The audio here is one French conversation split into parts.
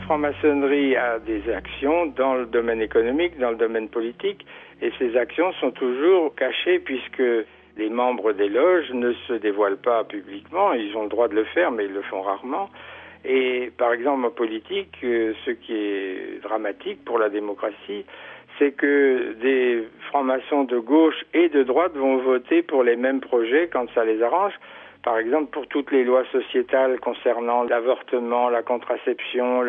franc-maçonnerie a des actions dans le domaine économique, dans le domaine politique, et ces actions sont toujours cachées puisque les membres des loges ne se dévoilent pas publiquement. Ils ont le droit de le faire, mais ils le font rarement. Et par exemple en politique, ce qui est dramatique pour la démocratie, c'est que des francs-maçons de gauche et de droite vont voter pour les mêmes projets quand ça les arrange. Par exemple, pour toutes les lois sociétales concernant l'avortement, la contraception,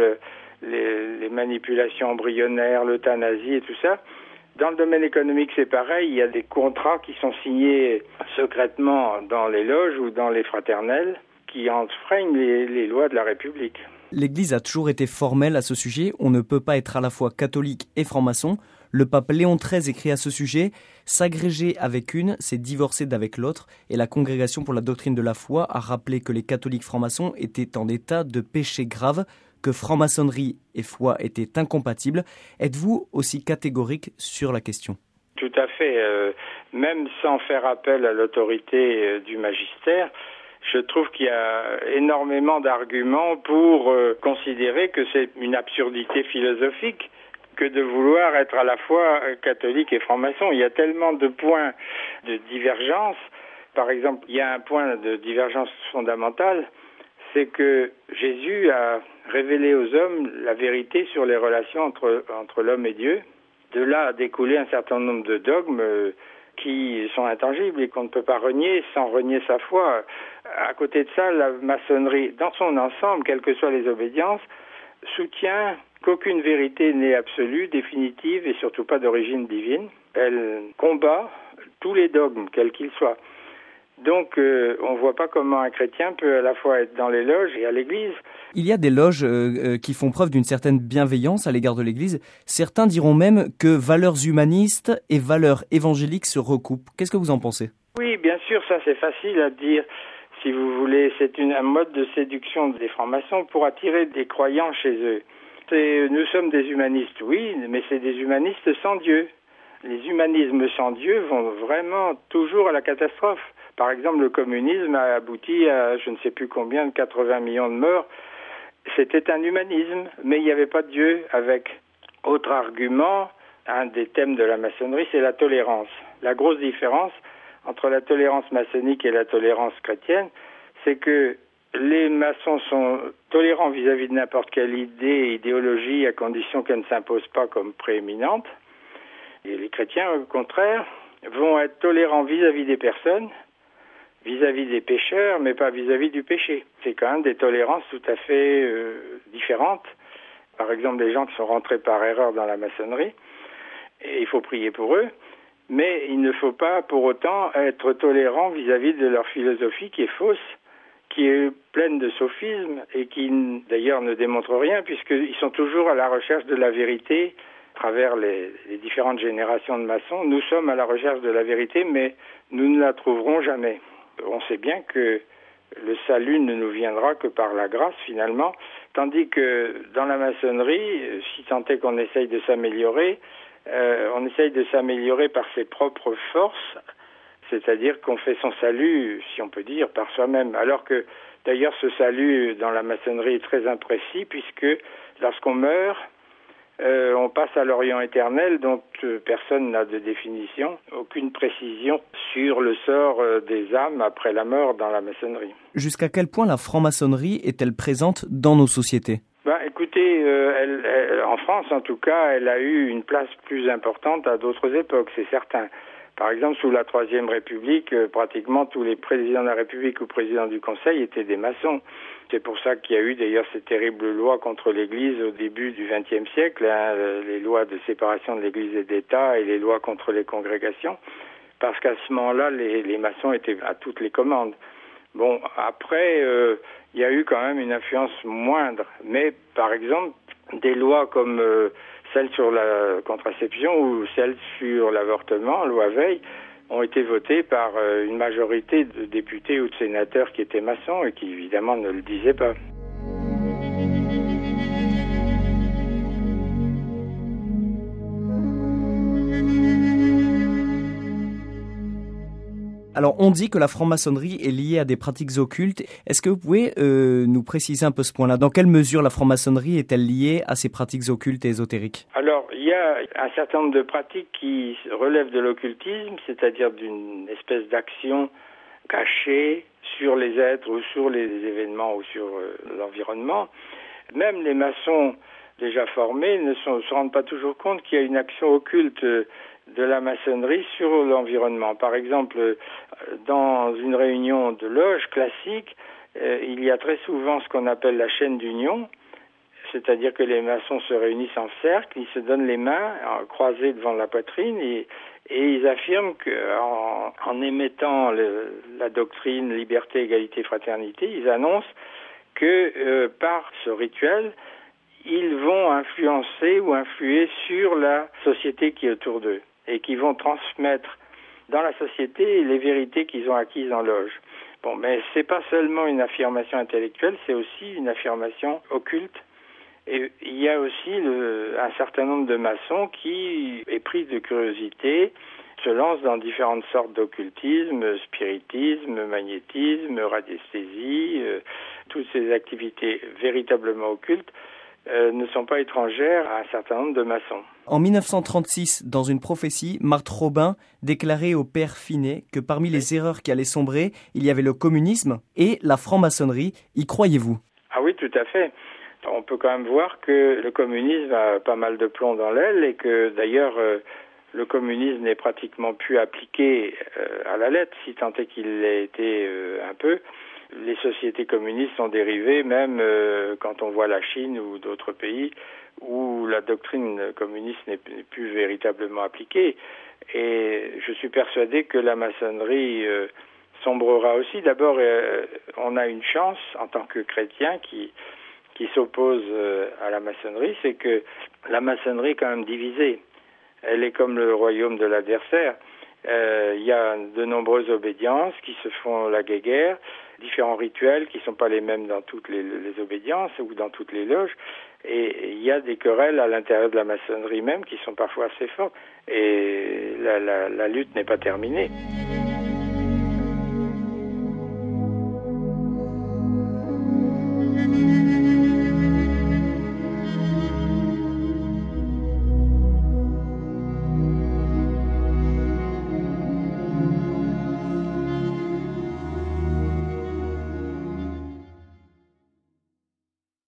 les manipulations embryonnaires, l'euthanasie et tout ça. Dans le domaine économique, c'est pareil. Il y a des contrats qui sont signés secrètement dans les loges ou dans les fraternelles qui enfreignent les lois de la République. L'Église a toujours été formelle à ce sujet. On ne peut pas être à la fois catholique et franc-maçon. Le pape Léon XIII écrit à ce sujet « S'agréger avec une, c'est divorcer d'avec l'autre » et la Congrégation pour la doctrine de la foi a rappelé que les catholiques francs-maçons étaient en état de péché grave, que franc-maçonnerie et foi étaient incompatibles. Êtes-vous aussi catégorique sur la question ? Tout à fait. Même sans faire appel à l'autorité du magistère, je trouve qu'il y a énormément d'arguments pour considérer que c'est une absurdité philosophique que de vouloir être à la fois catholique et franc-maçon. Il y a tellement de points de divergence. Par exemple, il y a un point de divergence fondamentale, c'est que Jésus a révélé aux hommes la vérité sur les relations entre l'homme et Dieu. De là a découlé un certain nombre de dogmes qui sont intangibles et qu'on ne peut pas renier sans renier sa foi. À côté de ça, la maçonnerie, dans son ensemble, quelles que soient les obédiences, soutient qu'aucune vérité n'est absolue, définitive et surtout pas d'origine divine. Elle combat tous les dogmes, quels qu'ils soient. Donc, on ne voit pas comment un chrétien peut à la fois être dans les loges et à l'église. Il y a des loges qui font preuve d'une certaine bienveillance à l'égard de l'église. Certains diront même que valeurs humanistes et valeurs évangéliques se recoupent. Qu'est-ce que vous en pensez ? Oui, bien sûr, ça c'est facile à dire. Si vous voulez, c'est un mode de séduction des francs-maçons pour attirer des croyants chez eux. Nous sommes des humanistes, oui, mais c'est des humanistes sans Dieu. Les humanismes sans Dieu vont vraiment toujours à la catastrophe. Par exemple, le communisme a abouti à je ne sais plus combien de 80 millions de morts. C'était un humanisme, mais il n'y avait pas de Dieu avec. Autre argument, un des thèmes de la maçonnerie, c'est la tolérance. La grosse différence entre la tolérance maçonnique et la tolérance chrétienne, c'est que les maçons sont tolérants vis-à-vis de n'importe quelle idéologie, à condition qu'elle ne s'impose pas comme prééminente. Et les chrétiens, au contraire, vont être tolérants vis-à-vis des personnes, vis-à-vis des pécheurs, mais pas vis-à-vis du péché. C'est quand même des tolérances tout à fait différentes. Par exemple, des gens qui sont rentrés par erreur dans la maçonnerie, et il faut prier pour eux, mais il ne faut pas pour autant être tolérant vis-à-vis de leur philosophie qui est fausse, qui est pleine de sophismes et qui d'ailleurs ne démontre rien puisqu'ils sont toujours à la recherche de la vérité à travers les différentes générations de maçons. Nous sommes à la recherche de la vérité, mais nous ne la trouverons jamais. On sait bien que le salut ne nous viendra que par la grâce finalement, tandis que dans la maçonnerie, si tant est qu'on essaye de s'améliorer, on essaye de s'améliorer par ses propres forces, c'est-à-dire qu'on fait son salut, si on peut dire, par soi-même. Alors que, d'ailleurs, ce salut dans la maçonnerie est très imprécis, puisque lorsqu'on meurt, on passe à l'Orient éternel, dont personne n'a de définition, aucune précision sur le sort des âmes après la mort dans la maçonnerie. Jusqu'à quel point la franc-maçonnerie est-elle présente dans nos sociétés ? Écoutez, en France, en tout cas, elle a eu une place plus importante à d'autres époques, c'est certain. Par exemple, sous la Troisième République, pratiquement tous les présidents de la République ou présidents du Conseil étaient des maçons. C'est pour ça qu'il y a eu d'ailleurs ces terribles lois contre l'Église au début du XXe siècle, les lois de séparation de l'Église et d'État et les lois contre les congrégations, parce qu'à ce moment-là, les maçons étaient à toutes les commandes. Bon, après, il y a eu quand même une influence moindre, mais par exemple, des lois comme celle sur la contraception ou celle sur l'avortement, loi Veil, ont été votées par une majorité de députés ou de sénateurs qui étaient maçons et qui évidemment ne le disaient pas. Alors, on dit que la franc-maçonnerie est liée à des pratiques occultes. Est-ce que vous pouvez nous préciser un peu ce point-là? Dans quelle mesure la franc-maçonnerie est-elle liée à ces pratiques occultes et ésotériques? Alors, il y a un certain nombre de pratiques qui relèvent de l'occultisme, c'est-à-dire d'une espèce d'action cachée sur les êtres ou sur les événements ou sur l'environnement. Même les maçons déjà formés ne se rendent pas toujours compte qu'il y a une action occulte de la maçonnerie sur l'environnement. Par exemple, dans une réunion de loge classique, il y a très souvent ce qu'on appelle la chaîne d'union, c'est-à-dire que les maçons se réunissent en cercle, ils se donnent les mains croisées devant la poitrine et ils affirment qu'en émettant la doctrine liberté, égalité, fraternité, ils annoncent que par ce rituel, ils vont influencer ou influer sur la société qui est autour d'eux et qui vont transmettre dans la société les vérités qu'ils ont acquises en loge. Bon, mais c'est pas seulement une affirmation intellectuelle, c'est aussi une affirmation occulte. Et il y a aussi un certain nombre de maçons qui, épris de curiosité, se lancent dans différentes sortes d'occultisme, spiritisme, magnétisme, radiesthésie, toutes ces activités véritablement occultes ne sont pas étrangères à un certain nombre de maçons. En 1936, dans une prophétie, Marthe Robin déclarait au père Finet que parmi les erreurs qui allaient sombrer, il y avait le communisme et la franc-maçonnerie. Y croyez-vous? Ah oui, tout à fait. On peut quand même voir que le communisme a pas mal de plomb dans l'aile et que d'ailleurs le communisme n'est pratiquement plus appliqué à la lettre, si tant est qu'il l'ait été un peu. Les sociétés communistes sont dérivées, même quand on voit la Chine ou d'autres pays où la doctrine communiste n'est plus véritablement appliquée. Et je suis persuadé que la maçonnerie sombrera aussi. D'abord, on a une chance en tant que chrétien qui s'oppose à la maçonnerie, c'est que la maçonnerie est quand même divisée. Elle est comme le royaume de l'adversaire. Il y a de nombreuses obédiences qui se font la guéguerre, différents rituels qui ne sont pas les mêmes dans toutes les obédiences ou dans toutes les loges. Et il y a des querelles à l'intérieur de la maçonnerie même qui sont parfois assez fortes. Et la lutte n'est pas terminée.